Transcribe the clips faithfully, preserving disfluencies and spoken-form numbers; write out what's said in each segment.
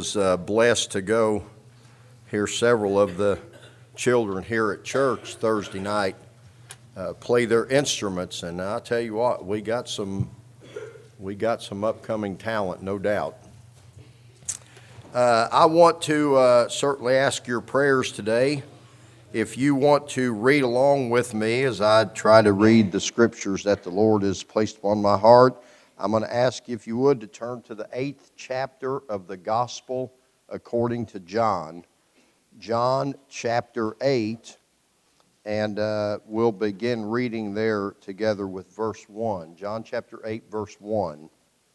was uh, blessed to go hear several of the children here at church Thursday night uh, play their instruments, and I tell you what, we got some we got some upcoming talent, no doubt. Uh, I want to uh, certainly ask your prayers today. If you want to read along with me as I try to read the scriptures that the Lord has placed upon my heart, I'm going to ask you, if you would, to turn to the eighth chapter of the Gospel according to John. John chapter eight, and uh, we'll begin reading there together with verse one. John chapter eight, verse one.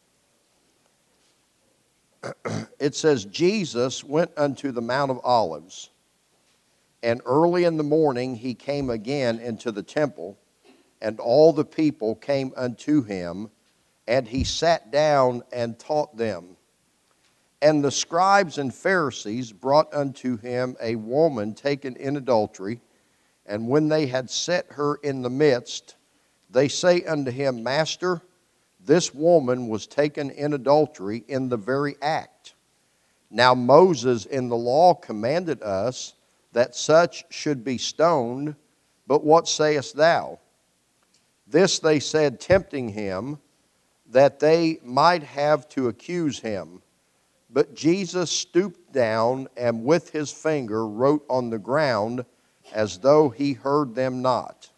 It says, Jesus went unto the Mount of Olives, and early in the morning he came again into the temple, and all the people came unto him, and he sat down and taught them. And the scribes and Pharisees brought unto him a woman taken in adultery, and when they had set her in the midst, they say unto him, Master, this woman was taken in adultery in the very act. Now Moses in the law commanded us that such should be stoned, but what sayest thou? This they said, tempting him, that they might have to accuse him. But Jesus stooped down and with his finger wrote on the ground, as though he heard them not.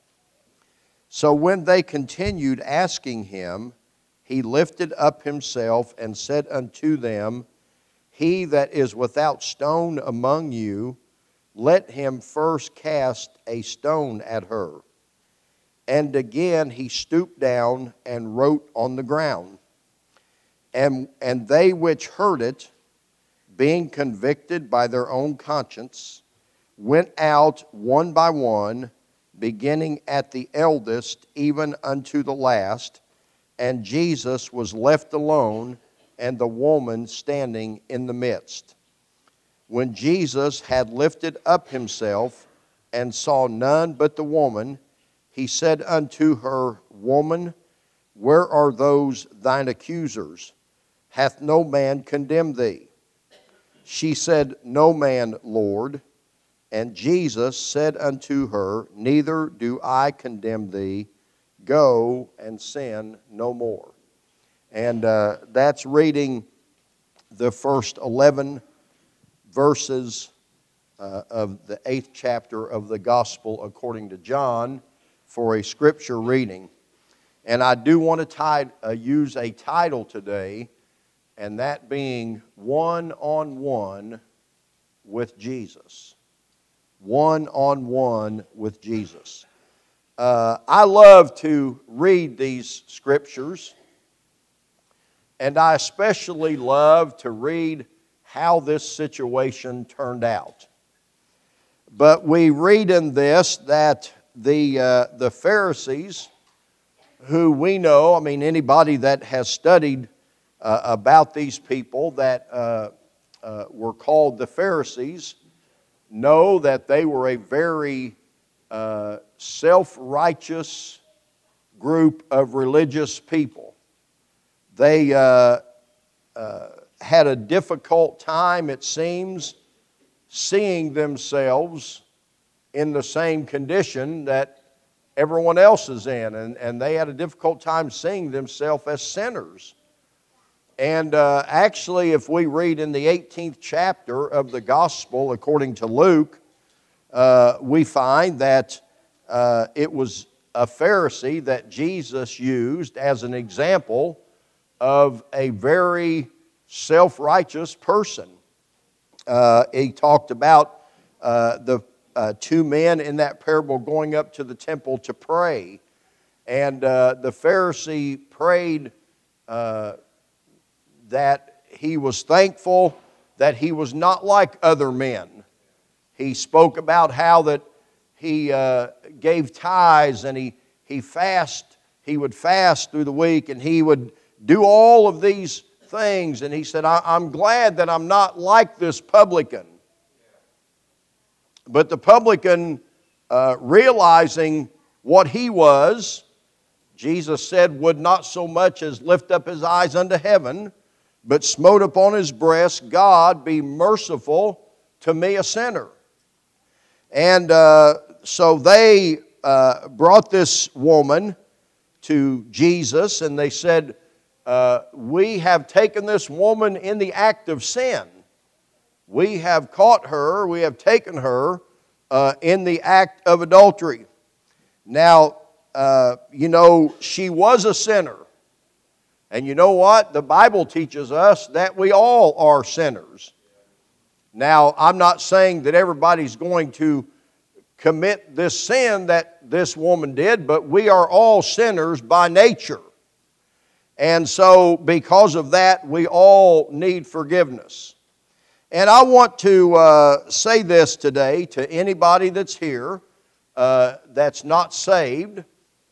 So when they continued asking him, he lifted up himself and said unto them, He that is without stone among you, let him first cast a stone at her. And again he stooped down and wrote on the ground. And, and they which heard it, being convicted by their own conscience, went out one by one, beginning at the eldest even unto the last. And Jesus was left alone, and the woman standing in the midst. When Jesus had lifted up himself and saw none but the woman, he said unto her, Woman, where are those thine accusers? Hath no man condemned thee? She said, No man, Lord. And Jesus said unto her, Neither do I condemn thee. Go and sin no more. And uh, that's reading the first eleven verses uh, of the eighth chapter of the Gospel according to John for a scripture reading. And I do want to tie, uh, use a title today, and that being One-on-One with Jesus. One-on-one with Jesus. Uh, I love to read these scriptures, and I especially love to read how this situation turned out. But we read in this that the, uh, the Pharisees, who we know, I mean anybody that has studied uh, about these people that uh, uh, were called the Pharisees, know that they were a very uh, self-righteous group of religious people. They uh, uh, had a difficult time, it seems, seeing themselves in the same condition that everyone else is in. And, and they had a difficult time seeing themselves as sinners. And uh, actually, if we read in the eighteenth chapter of the Gospel according to Luke, uh, we find that uh, it was a Pharisee that Jesus used as an example of a very self-righteous person. Uh, he talked about uh, the uh, two men in that parable going up to the temple to pray. And uh, the Pharisee prayed uh, that he was thankful that he was not like other men. He spoke about how that he uh, gave tithes and he, he fast, he would fast through the week, and he would do all of these things. And he said, I, I'm glad that I'm not like this publican. But the publican, uh, realizing what he was, Jesus said, would not so much as lift up his eyes unto heaven, but smote upon his breast, God, be merciful to me, a sinner. And uh, so they uh, brought this woman to Jesus, and they said, uh, we have taken this woman in the act of sin. We have caught her, we have taken her uh, in the act of adultery. Now, uh, you know, she was a sinner. And you know what? The Bible teaches us that we all are sinners. Now, I'm not saying that everybody's going to commit this sin that this woman did, but we are all sinners by nature. And so, because of that, we all need forgiveness. And I want to uh, say this today to anybody that's here uh, that's not saved,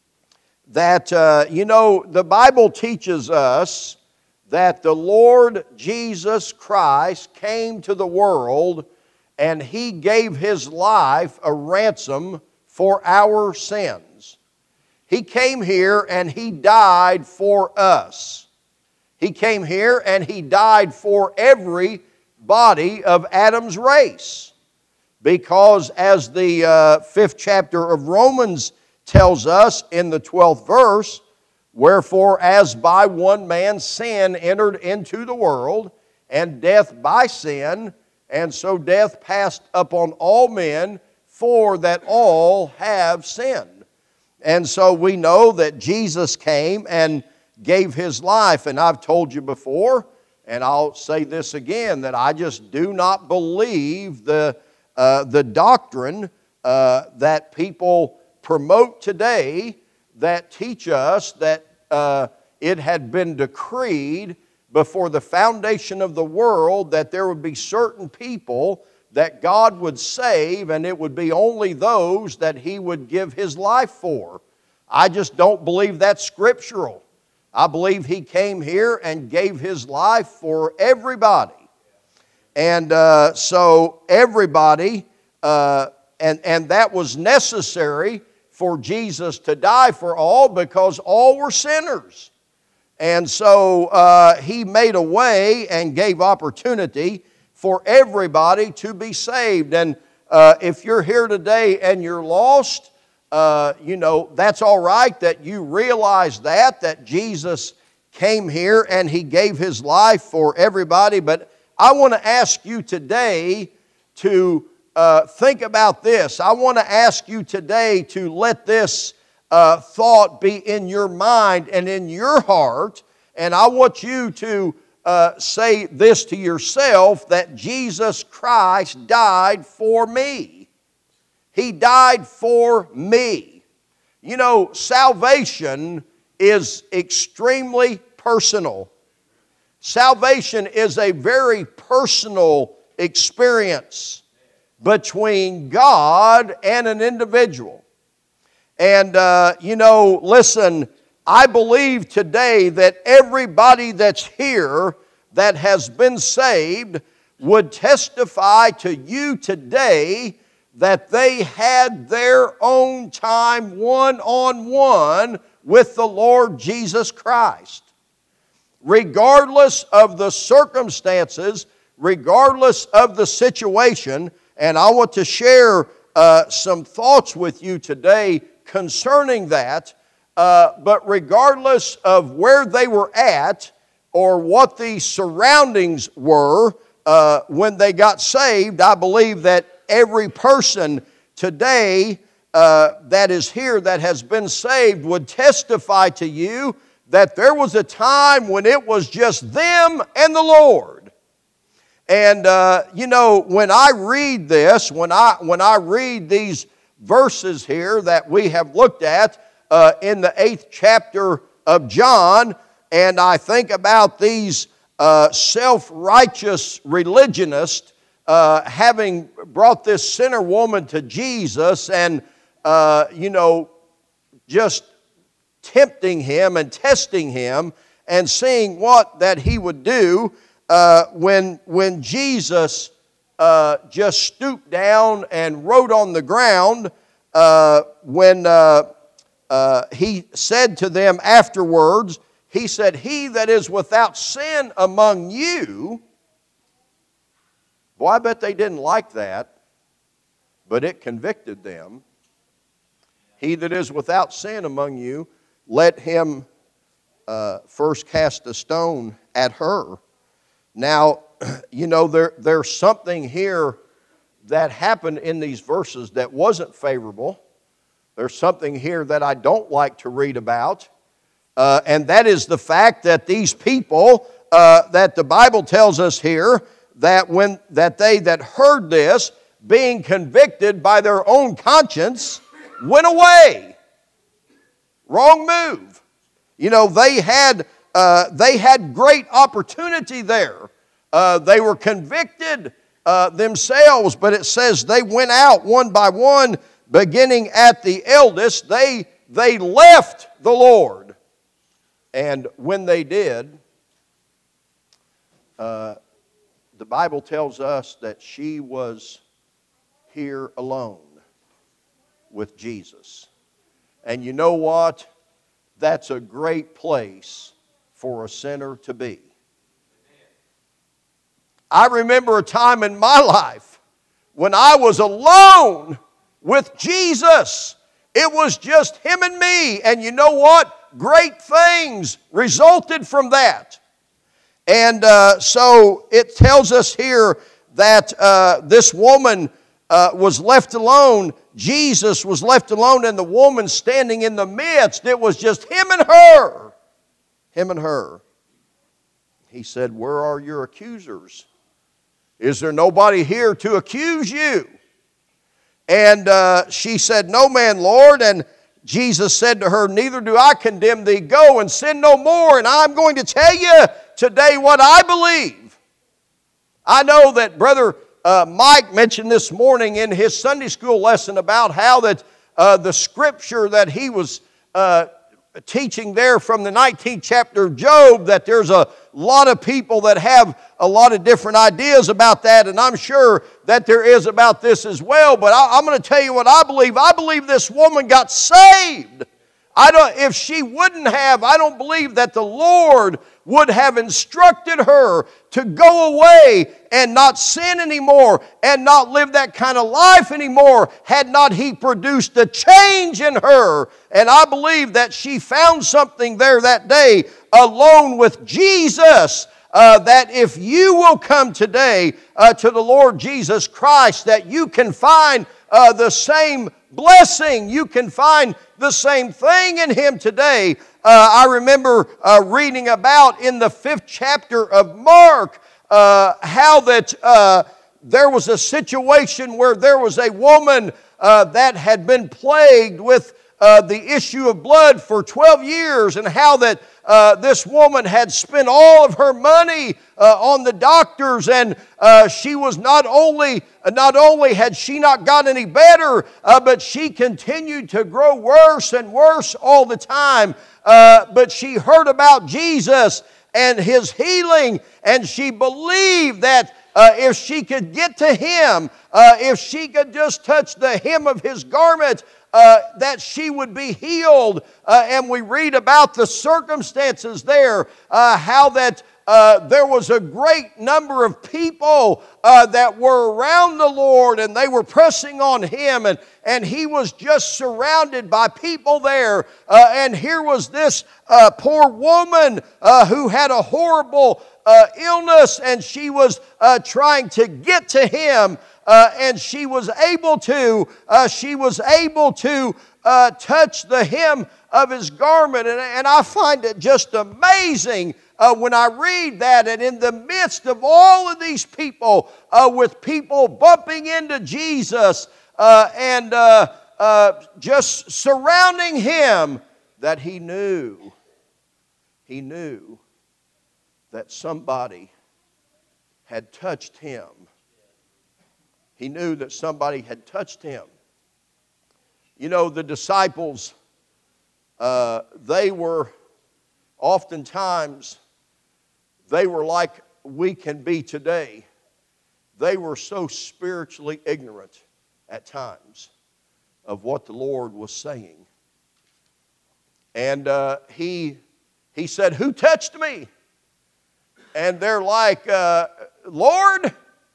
that, uh, you know, the Bible teaches us that the Lord Jesus Christ came to the world and He gave His life a ransom for our sins. He came here and He died for us. He came here and He died for everybody of Adam's race. Because as the uh, fifth chapter of Romans tells us in the twelfth verse, wherefore as by one man sin entered into the world, and death by sin, and so death passed upon all men, for that all have sinned. And so we know that Jesus came and gave His life. And I've told you before, and I'll say this again, that I just do not believe the, uh, the doctrine uh, that people promote today that teach us that uh, it had been decreed before the foundation of the world that there would be certain people that God would save, and it would be only those that He would give His life for. I just don't believe that's scriptural. I believe He came here and gave His life for everybody. And uh, so everybody, uh, and, and that was necessary for Jesus to die for all, because all were sinners. And so uh, He made a way and gave opportunity for everybody to be saved. And uh, if you're here today and you're lost, uh, you know, that's all right that you realize that, that Jesus came here and He gave His life for everybody. But I want to ask you today to uh, think about this. I want to ask you today to let this uh, thought be in your mind and in your heart. And I want you to Uh, say this to yourself, that Jesus Christ died for me. He died for me. You know, salvation is extremely personal. Salvation is a very personal experience between God and an individual. And, uh, you know, listen, I believe today that everybody that's here that has been saved would testify to you today that they had their own time one-on-one with the Lord Jesus Christ. Regardless of the circumstances, regardless of the situation, and I want to share uh, some thoughts with you today concerning that. Uh, but regardless of where they were at or what the surroundings were uh, when they got saved, I believe that every person today uh, that is here that has been saved would testify to you that there was a time when it was just them and the Lord. And uh, you know, when I read this, when I when I read these verses here that we have looked at, Uh, in the eighth chapter of John, and I think about these uh, self-righteous religionists uh, having brought this sinner woman to Jesus and, uh, you know, just tempting Him and testing Him and seeing what that He would do uh, when, when Jesus uh, just stooped down and wrote on the ground uh, when... Uh, Uh, he said to them afterwards, he said, he that is without sin among you. Boy, I bet they didn't like that, but it convicted them. He that is without sin among you, let him uh, first cast a stone at her. Now, you know, there, there's something here that happened in these verses that wasn't favorable. There's something here that I don't like to read about. Uh, and that is the fact that these people, uh, that the Bible tells us here, that when that they that heard this, being convicted by their own conscience, went away. Wrong move. You know, they had uh, they had great opportunity there. Uh, they were convicted uh, themselves, but it says they went out one by one, beginning at the eldest. They they left the Lord, and when they did, uh, the Bible tells us that she was here alone with Jesus. And you know what? That's a great place for a sinner to be. I remember a time in my life when I was alone with Jesus. It was just Him and me. And you know what? Great things resulted from that. And uh, so it tells us here that uh, this woman uh, was left alone. Jesus was left alone, and the woman standing in the midst. It was just Him and her. Him and her. He said, "Where are your accusers? Is there nobody here to accuse you?" And uh, she said, "No man, Lord." And Jesus said to her, "Neither do I condemn thee. Go and sin no more." And I'm going to tell you today what I believe. I know that Brother uh, Mike mentioned this morning in his Sunday school lesson about how that uh, the scripture that he was uh, teaching there from the nineteenth chapter of Job, that there's a lot of people that have a lot of different ideas about that, and I'm sure that there is about this as well. But I, I'm going to tell you what I believe. I believe this woman got saved. I don't, if she wouldn't have, I don't believe that the Lord would have instructed her to go away and not sin anymore and not live that kind of life anymore had not He produced a change in her. And I believe that she found something there that day alone with Jesus, uh, that if you will come today uh, to the Lord Jesus Christ, that you can find uh, the same blessing. You can find the same thing in Him today. Uh, I remember uh, reading about in the fifth chapter of Mark uh, how that uh, there was a situation where there was a woman uh, that had been plagued with uh, the issue of blood for twelve years, and how that uh, this woman had spent all of her money uh, on the doctors, and uh, she was not only not only had she not got any better, uh, but she continued to grow worse and worse all the time. Uh, but she heard about Jesus and His healing, and she believed that uh, if she could get to Him, uh, if she could just touch the hem of His garment, uh, that she would be healed. Uh, and we read about the circumstances there, uh, how that Uh, there was a great number of people uh, that were around the Lord, and they were pressing on Him, and, and He was just surrounded by people there. Uh, and here was this uh, poor woman uh, who had a horrible uh, illness, and she was uh, trying to get to Him, uh, and she was able to, uh, she was able to uh, touch the hem of His garment. And, and I find it just amazing Uh, when I read that, and in the midst of all of these people, uh, with people bumping into Jesus uh, and uh, uh, just surrounding Him, that He knew, He knew that somebody had touched Him. He knew that somebody had touched Him. You know, the disciples, uh, they were oftentimes, they were like we can be today. They were so spiritually ignorant at times of what the Lord was saying. And uh, he, he said, "Who touched me?" And they're like, uh, "Lord,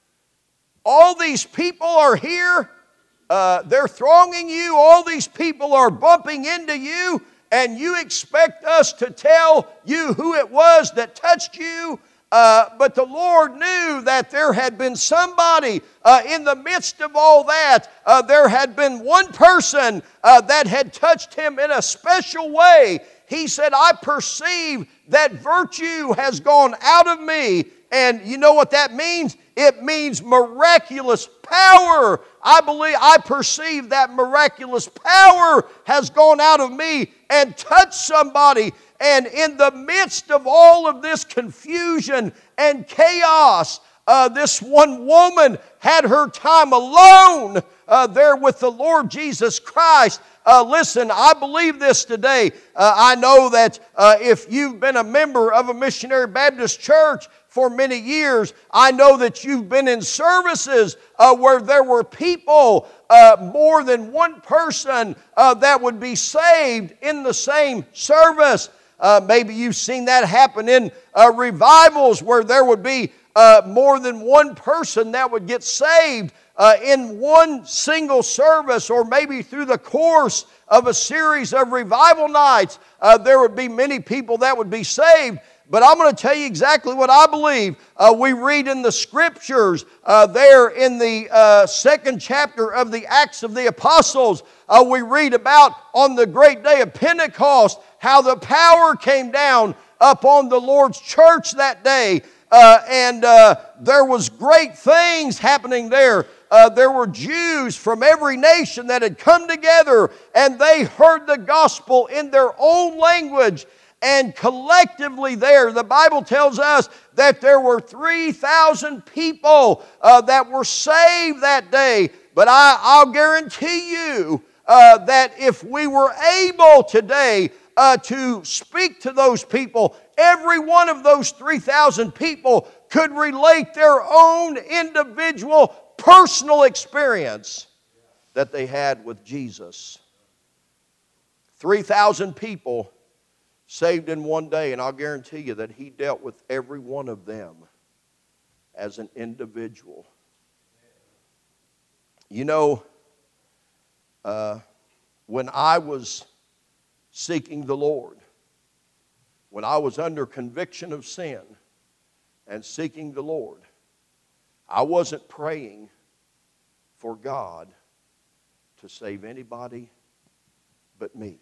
all these people are here. Uh, they're thronging you. All these people are bumping into you. And you expect us to tell you who it was that touched you?" Uh, but the Lord knew that there had been somebody uh, in the midst of all that. Uh, there had been one person uh, that had touched him in a special way. He said, "I perceive that virtue has gone out of me." And you know what that means? It means miraculous power. I believe, I perceive that miraculous power has gone out of me and touched somebody. And in the midst of all of this confusion and chaos, uh, this one woman had her time alone uh, there with the Lord Jesus Christ. Uh, listen, I believe this today. Uh, I know that uh, if you've been a member of a Missionary Baptist church for many years, I know that you've been in services uh, where there were people, uh, more than one person uh, that would be saved in the same service. Uh, maybe you've seen that happen in uh, revivals where there would be uh, more than one person that would get saved uh, in one single service, or maybe through the course of a series of revival nights, uh, there would be many people that would be saved. But I'm going to tell you exactly what I believe. Uh, we read in the Scriptures, uh, there in the uh, second chapter of the Acts of the Apostles, uh, we read about on the great day of Pentecost, how the power came down upon the Lord's church that day. Uh, and uh, there was great things happening there. Uh, there were Jews from every nation that had come together, and they heard the gospel in their own language. And collectively there, the Bible tells us that there were three thousand people uh, that were saved that day. But I, I'll guarantee you uh, that if we were able today uh, to speak to those people, every one of those three thousand people could relate their own individual personal experience that they had with Jesus. three thousand people saved in one day, and I'll guarantee you that He dealt with every one of them as an individual. You know, uh, when I was seeking the Lord, when I was under conviction of sin and seeking the Lord, I wasn't praying for God to save anybody but me.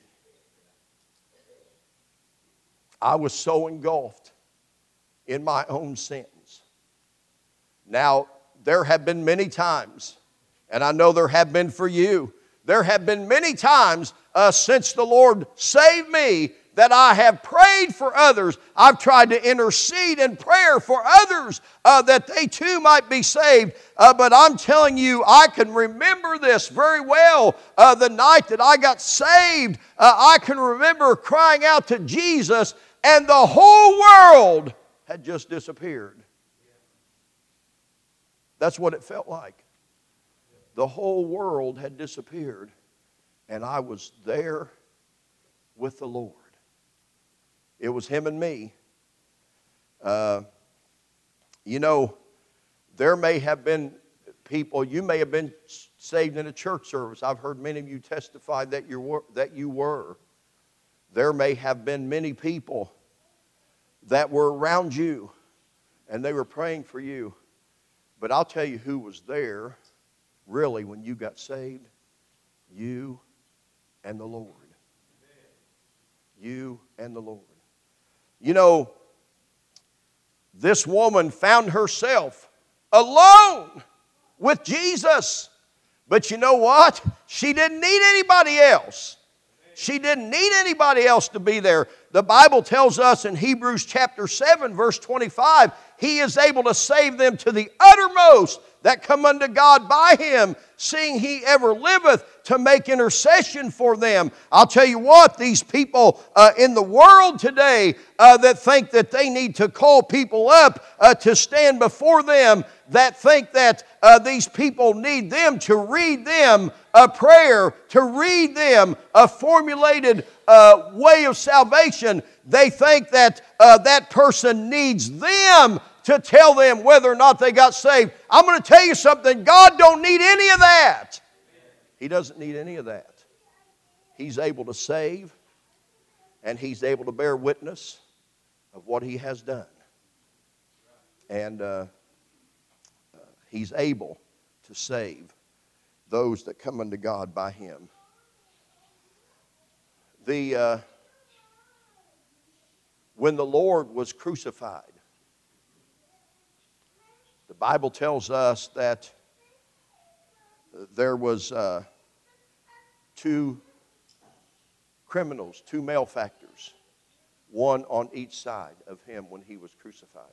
I was so engulfed in my own sins. Now, there have been many times, and I know there have been for you, there have been many times uh, since the Lord saved me that I have prayed for others. I've tried to intercede in prayer for others uh, that they too might be saved. Uh, but I'm telling you, I can remember this very well. Uh, the night that I got saved, uh, I can remember crying out to Jesus, and the whole world had just disappeared. That's what it felt like. The whole world had disappeared, and I was there with the Lord. It was Him and me. Uh, you know, there may have been people, you may have been saved in a church service. I've heard many of you testify that you were. That you were. There may have been many people that were around you, and they were praying for you. But I'll tell you who was there, really, when you got saved. You and the Lord. You and the Lord. You know, this woman found herself alone with Jesus. But you know what? She didn't need anybody else. She didn't need anybody else to be there. The Bible tells us in Hebrews chapter seven, verse twenty-five, He is able to save them to the uttermost that come unto God by Him, seeing He ever liveth to make intercession for them. I'll tell you what, these people uh, in the world today uh, that think that they need to call people up uh, to stand before them, that think that uh, these people need them to read them a prayer, to read them a formulated uh, way of salvation, they think that uh, that person needs them to tell them whether or not they got saved. I'm going to tell you something. God don't need any of that. He doesn't need any of that. He's able to save, and He's able to bear witness of what He has done. And uh, uh, He's able to save those that come unto God by Him. The uh, when the Lord was crucified, the Bible tells us that there was uh, two criminals, two malefactors, one on each side of Him when He was crucified.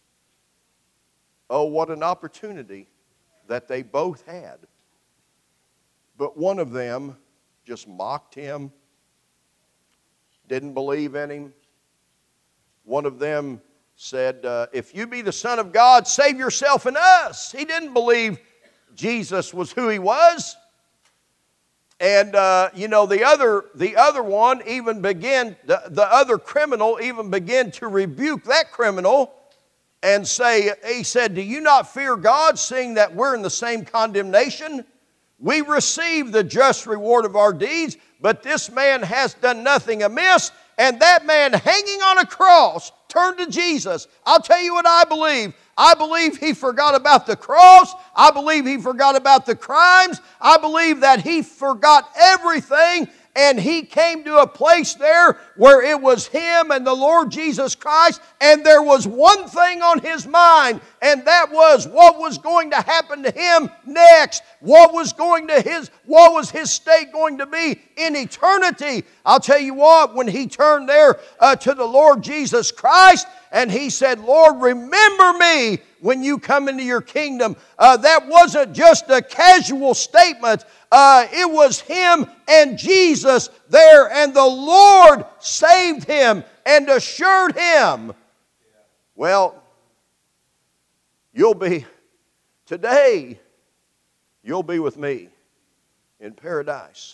Oh, what an opportunity that they both had. But one of them just mocked Him, didn't believe in Him. One of them said, uh, if you be the Son of God, save yourself and us. He didn't believe Jesus was who He was. And, uh, you know, the other, the other one even began, the, the other criminal even began to rebuke that criminal and say, he said, do you not fear God, seeing that we're in the same condemnation? We receive the just reward of our deeds, but this man has done nothing amiss. And that man hanging on a cross turned to Jesus. I'll tell you what I believe. I believe he forgot about the cross. I believe he forgot about the crimes. I believe that he forgot everything, and he came to a place there where it was him and the Lord Jesus Christ, and there was one thing on his mind, and that was what was going to happen to him next. What was going to his, what was his state going to be in eternity? I'll tell you what, when he turned there uh, to the Lord Jesus Christ, and he said, Lord, remember me when you come into your kingdom. Uh, that wasn't just a casual statement. Uh, it was him and Jesus there, and the Lord saved him and assured him. Well, you'll be, today, you'll be with me in paradise.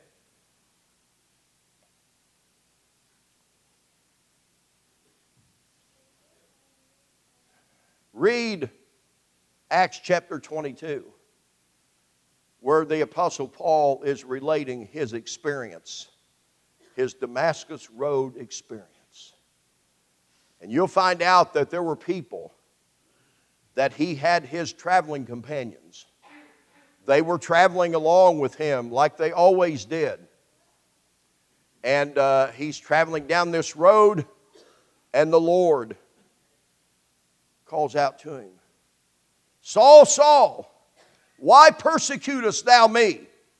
Read Acts chapter twenty-two, where the Apostle Paul is relating his experience, his Damascus Road experience. And you'll find out that there were people that he had his traveling companions. They were traveling along with him like they always did. And uh, he's traveling down this road, and the Lord calls out to him, Saul, Saul, why persecutest thou me?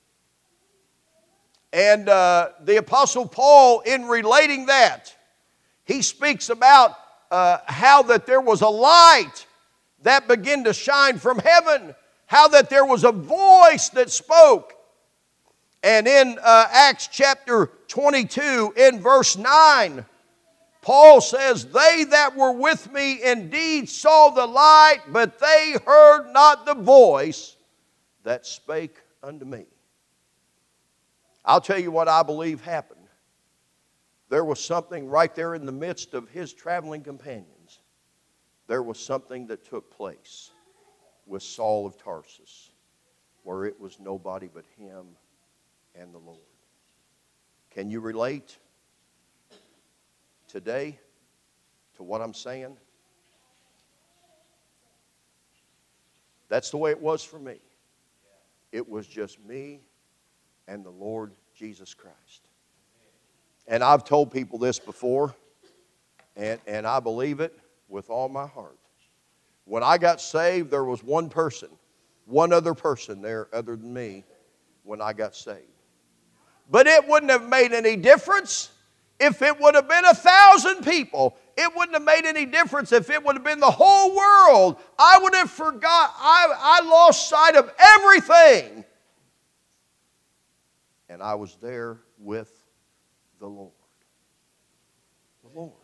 And uh, the Apostle Paul, in relating that, he speaks about uh, how that there was a light that began to shine from heaven, how that there was a voice that spoke. And in uh, Acts chapter twenty-two, in verse nine, Paul says, they that were with me indeed saw the light, but they heard not the voice that spake unto me. I'll tell you what I believe happened. There was something right there in the midst of his traveling companions. There was something that took place with Saul of Tarsus, where it was nobody but him and the Lord. Can you relate today to what I'm saying? That's the way it was for me. It was just me and the Lord Jesus Christ. And I've told people this before, and, and I believe it with all my heart. When I got saved, there was one person, one other person there other than me when I got saved. But it wouldn't have made any difference if it would have been a thousand people. It wouldn't have made any difference if it would have been the whole world. I would have forgot. I, I lost sight of everything. And I was there with the Lord. The Lord.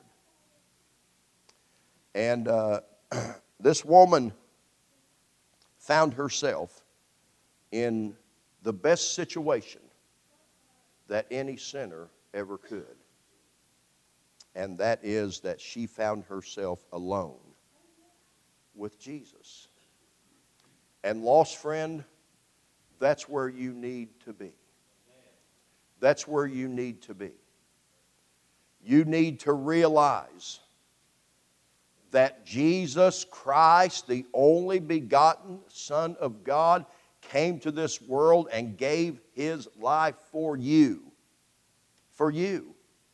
And uh, this woman found herself in the best situation that any sinner ever could. And that is that she found herself alone with Jesus. And lost friend, that's where you need to be. That's where you need to be. You need to realize that Jesus Christ, the only begotten Son of God, came to this world and gave His life for you. For you.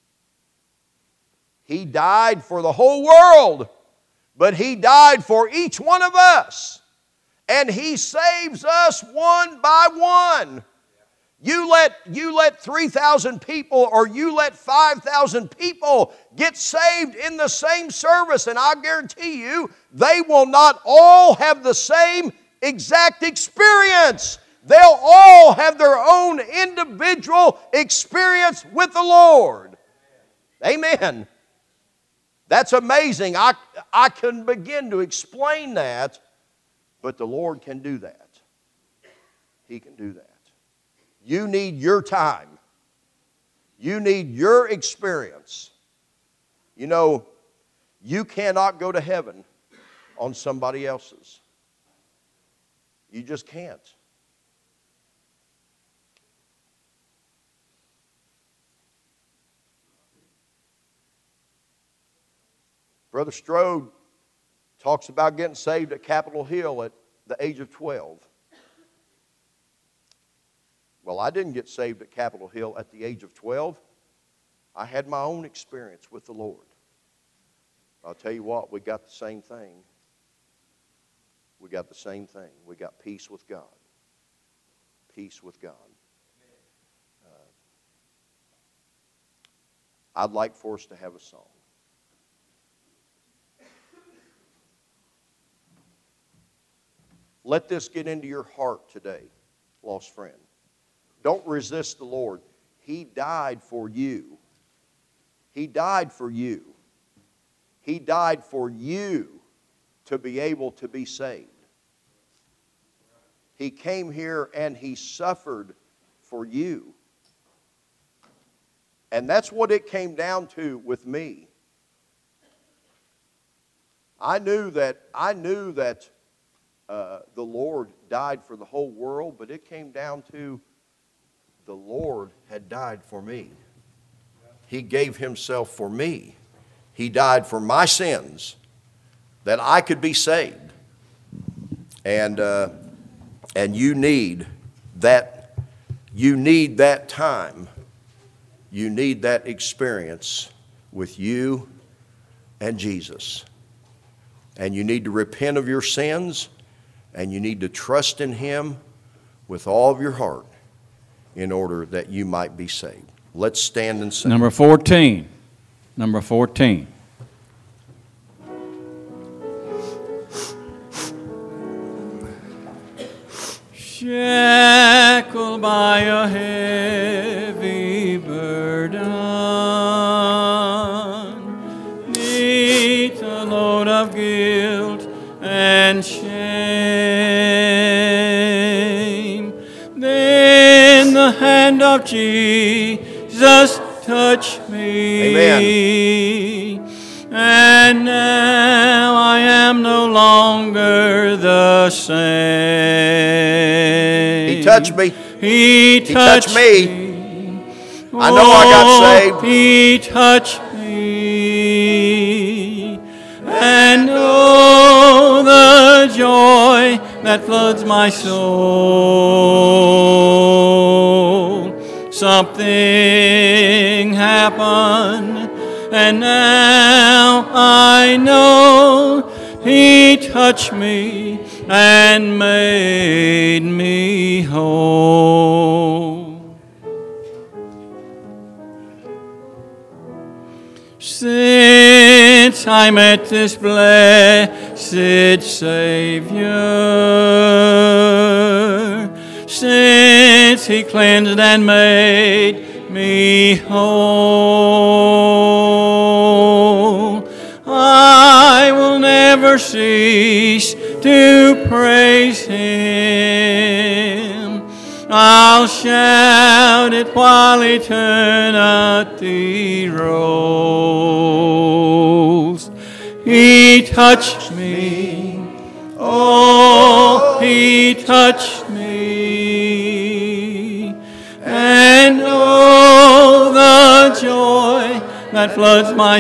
He died for the whole world, but He died for each one of us. And He saves us one by one. You let, you let three thousand people or you let five thousand people get saved in the same service, and I guarantee you they will not all have the same exact experience. They'll all have their own individual experience with the Lord. Amen. That's amazing. I, I couldn't begin to explain that, but the Lord can do that. He can do that. You need your time. You need your experience. You know, you cannot go to heaven on somebody else's. You just can't. Brother Strode talks about getting saved at Capitol Hill at the age of twelve. Well, I didn't get saved at Capitol Hill at the age of twelve. I had my own experience with the Lord. I'll tell you what, we got the same thing. We got the same thing. We got peace with God. Peace with God. Uh, I'd like for us to have a song. Let this get into your heart today, lost friend. Don't resist the Lord. He died for you. He died for you. He died for you to be able to be saved. He came here and He suffered for you. And that's what it came down to with me. I knew that, I knew that uh, the Lord died for the whole world, but it came down to the Lord had died for me. He gave Himself for me. He died for my sins that I could be saved. And uh, and you need that. You need that time. You need that experience with you and Jesus. And you need to repent of your sins, and you need to trust in Him with all of your heart in order that you might be saved. Let's stand and sing. Number fourteen. Number fourteen. Shackled by a heavy burden, neath a load of guilt and shame, then the hand of Jesus touched me. Amen. And now I am no longer the same. He touched me. He touched, he touched me. me. I know I got saved. He touched me. And oh, the joy that floods my soul. Something happened, and now I know He touched me and made me whole. Since I met this blessed Savior, since He cleansed and made me whole, I will never cease to praise Him. I'll shout it while eternity rolls. He touched me, oh, He touched me, and oh, the joy that floods my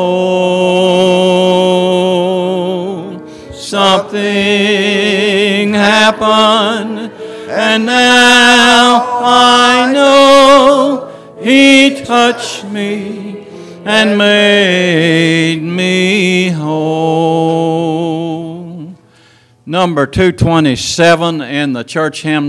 soul. Something happened, and now I know He touched me and made me whole. Number two twenty-seven in the church hymn.